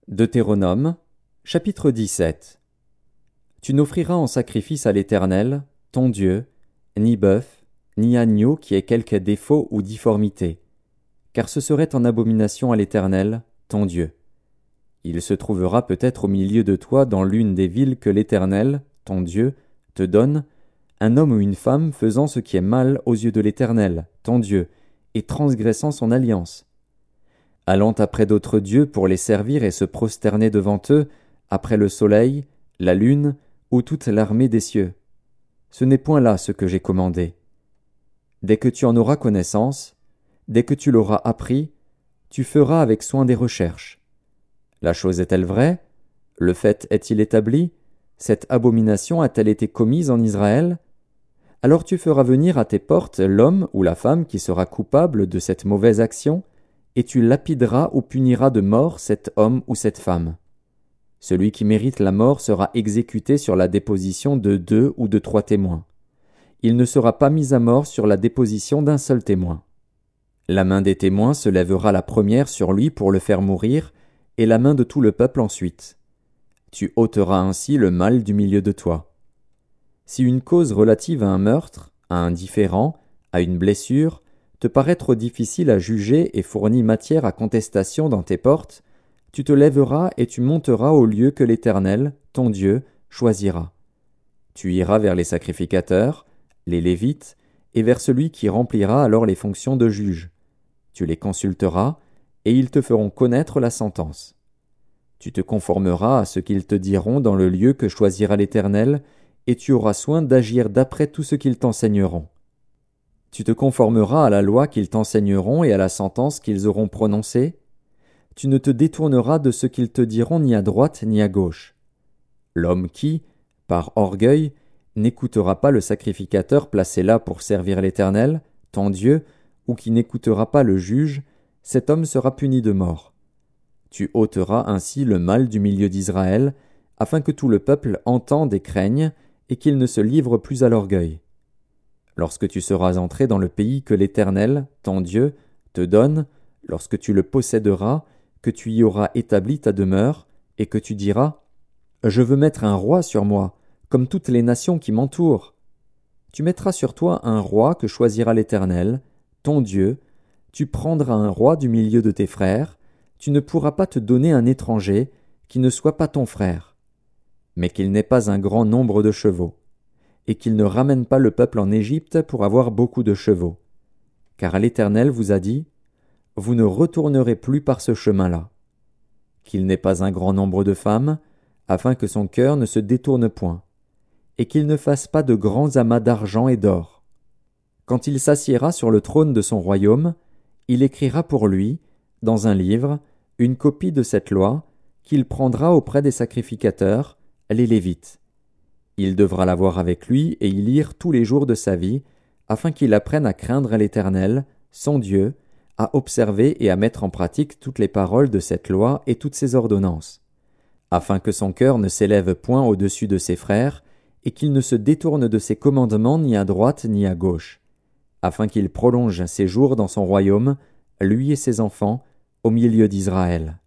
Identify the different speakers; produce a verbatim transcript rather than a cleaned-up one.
Speaker 1: Deutéronome, chapitre dix-sept. Tu n'offriras en sacrifice à l'Éternel, ton Dieu, ni bœuf, ni agneau qui ait quelque défaut ou difformité, car ce serait en abomination à l'Éternel, ton Dieu. Il se trouvera peut-être au milieu de toi dans l'une des villes que l'Éternel, ton Dieu, te donne, un homme ou une femme faisant ce qui est mal aux yeux de l'Éternel, ton Dieu, et transgressant son alliance. Allant après d'autres dieux pour les servir et se prosterner devant eux, après le soleil, la lune, ou toute l'armée des cieux. Ce n'est point là ce que j'ai commandé. Dès que tu en auras connaissance, dès que tu l'auras appris, tu feras avec soin des recherches. La chose est-elle vraie? Le fait est-il établi? Cette abomination a-t-elle été commise en Israël? Alors tu feras venir à tes portes l'homme ou la femme qui sera coupable de cette mauvaise action, et tu lapideras ou puniras de mort cet homme ou cette femme. Celui qui mérite la mort sera exécuté sur la déposition de deux ou de trois témoins. Il ne sera pas mis à mort sur la déposition d'un seul témoin. La main des témoins se lèvera la première sur lui pour le faire mourir, et la main de tout le peuple ensuite. Tu ôteras ainsi le mal du milieu de toi. Si une cause relative à un meurtre, à un différend, à une blessure, te paraît trop difficile à juger et fournit matière à contestation dans tes portes, tu te lèveras et tu monteras au lieu que l'Éternel, ton Dieu, choisira. Tu iras vers les sacrificateurs, les Lévites, et vers celui qui remplira alors les fonctions de juge. Tu les consulteras, et ils te feront connaître la sentence. Tu te conformeras à ce qu'ils te diront dans le lieu que choisira l'Éternel, et tu auras soin d'agir d'après tout ce qu'ils t'enseigneront. Tu te conformeras à la loi qu'ils t'enseigneront et à la sentence qu'ils auront prononcée. Tu ne te détourneras de ce qu'ils te diront ni à droite ni à gauche. L'homme qui, par orgueil, n'écoutera pas le sacrificateur placé là pour servir l'Éternel, ton Dieu, ou qui n'écoutera pas le juge, cet homme sera puni de mort. Tu ôteras ainsi le mal du milieu d'Israël, afin que tout le peuple entende et craigne, et qu'il ne se livre plus à l'orgueil. Lorsque tu seras entré dans le pays que l'Éternel, ton Dieu, te donne, lorsque tu le posséderas, que tu y auras établi ta demeure, et que tu diras « Je veux mettre un roi sur moi, comme toutes les nations qui m'entourent. » Tu mettras sur toi un roi que choisira l'Éternel, ton Dieu, tu prendras un roi du milieu de tes frères, tu ne pourras pas te donner un étranger qui ne soit pas ton frère, mais qu'il n'ait pas un grand nombre de chevaux, et qu'il ne ramène pas le peuple en Égypte pour avoir beaucoup de chevaux. Car l'Éternel vous a dit, vous ne retournerez plus par ce chemin-là. Qu'il n'ait pas un grand nombre de femmes, afin que son cœur ne se détourne point, et qu'il ne fasse pas de grands amas d'argent et d'or. Quand il s'assiera sur le trône de son royaume, il écrira pour lui, dans un livre, une copie de cette loi, qu'il prendra auprès des sacrificateurs, les Lévites. Il devra l'avoir avec lui et y lire tous les jours de sa vie, afin qu'il apprenne à craindre l'Éternel, son Dieu, à observer et à mettre en pratique toutes les paroles de cette loi et toutes ses ordonnances, afin que son cœur ne s'élève point au-dessus de ses frères, et qu'il ne se détourne de ses commandements ni à droite ni à gauche, afin qu'il prolonge ses jours dans son royaume, lui et ses enfants, au milieu d'Israël.